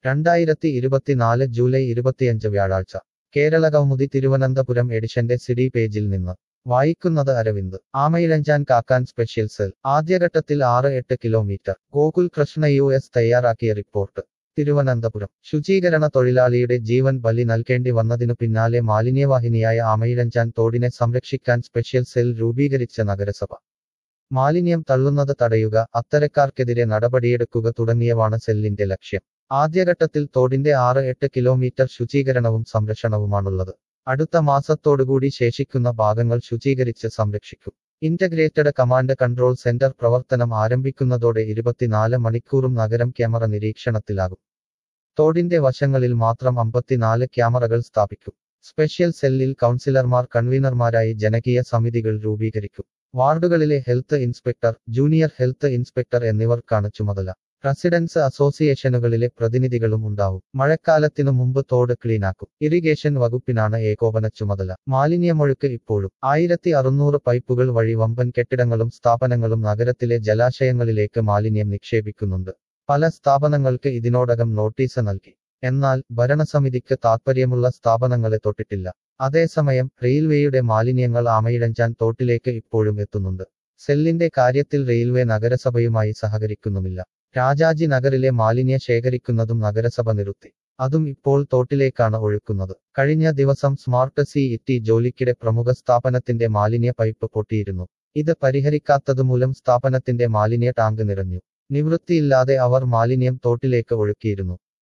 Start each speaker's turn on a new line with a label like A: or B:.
A: 2024 July 25 വ്യാഴാഴ്ച കേരള കൗമുദി തിരുവനന്തപുരം എഡിഷന്റെ CD പേജിൽ നിന്ന് വായിക്കുന്നത് അരവിന്ദ് ആമയിഴഞ്ചാൻ കാക്കാൻ സ്പെഷ്യൽ സെൽ ആദ്യഘട്ടത്തിൽ 6-8 കിലോമീറ്റർ ഗോകുൽ കൃഷ്ണ US തയ്യാറാക്കിയ റിപ്പോർട്ട് തിരുവനന്തപുരം ശുചീകരണ തൊഴിലാളിയുടെ ജീവൻ ബലി നൽകേണ്ടി വന്നതിനു പിന്നാലെ മാലിന്യവാഹിനിയായ ആമയിഴഞ്ചാൻ തോടിനെ സംരക്ഷിക്കാൻ സ്പെഷ്യൽ സെൽ രൂപീകരിച്ച നഗരസഭ മാലിന്യം തള്ളുന്നത് തടയുക അത്തരക്കാർക്കെതിരെ നടപടിയെടുക്കുക തുടങ്ങിയവാണ് സെല്ലിന്റെ ലക്ഷ്യം ആദ്യഘട്ടത്തിൽ തോടിന്റെ 6-8 കിലോമീറ്റർ ശുചീകരണവും സംരക്ഷണവുമാണുള്ളത് അടുത്ത മാസത്തോടുകൂടി ശേഷിക്കുന്ന ഭാഗങ്ങൾ ശുചീകരിച്ച് സംരക്ഷിക്കും ഇന്റഗ്രേറ്റഡ് കമാൻഡ് കൺട്രോൾ സെന്റർ പ്രവർത്തനം ആരംഭിക്കുന്നതോടെ 24 മണിക്കൂറും നഗരം ക്യാമറ നിരീക്ഷണത്തിലാകും തോടിന്റെ വശങ്ങളിൽ മാത്രം 54 ക്യാമറകൾ സ്ഥാപിക്കും സ്പെഷ്യൽ സെല്ലിൽ കൗൺസിലർമാർ കൺവീനർമാരായി ജനകീയ സമിതികൾ രൂപീകരിക്കും വാർഡുകളിലെ health inspector junior health inspector എന്നിവർക്കാണ് ചുമതല റെസിഡൻസ് അസോസിയേഷനുകളിലെ പ്രതിനിധികളും ഉണ്ടാവും മഴക്കാലത്തിനു മുമ്പ് തോട് ക്ലീനാക്കും ഇറിഗേഷൻ വകുപ്പിനാണ് ഏകോപന ചുമതല മാലിന്യമൊഴുക്ക് ഇപ്പോഴും 1600 പൈപ്പുകൾ വഴി വമ്പൻ കെട്ടിടങ്ങളും സ്ഥാപനങ്ങളും നഗരത്തിലെ ജലാശയങ്ങളിലേക്ക് മാലിന്യം നിക്ഷേപിക്കുന്നുണ്ട് പല സ്ഥാപനങ്ങൾക്ക് ഇതിനോടകം നോട്ടീസ് നൽകി എന്നാൽ ഭരണസമിതിക്ക് താൽപ്പര്യമുള്ള സ്ഥാപനങ്ങളെ തൊട്ടിട്ടില്ല അതേസമയം റെയിൽവേയുടെ മാലിന്യങ്ങൾ ആമയിഴഞ്ചാൻ തോട്ടിലേക്ക് ഇപ്പോഴും എത്തുന്നുണ്ട് സെല്ലിന്റെ കാര്യത്തിൽ റെയിൽവേ നഗരസഭയുമായി സഹകരിക്കുന്നുമില്ല രാജാജി നഗറിലെ മാലിന്യ ശേഖരിക്കുന്നതും നഗരസഭ നിർത്തി അതും ഇപ്പോൾ തോട്ടിലേക്കാണ് ഒഴുക്കുന്നത് കഴിഞ്ഞ ദിവസം സ്മാർട്ട് CET ജോലിക്കിടെ പ്രമുഖ സ്ഥാപനത്തിന്റെ മാലിന്യ പൈപ്പ് പൊട്ടിയിരുന്നു ഇത് പരിഹരിക്കാത്തതുമൂലം സ്ഥാപനത്തിന്റെ മാലിന്യ ടാങ്ക് നിറഞ്ഞു നിവൃത്തിയില്ലാതെ അവർ മാലിന്യം തോട്ടിലേക്ക് ഒഴുക്കിയിരുന്നു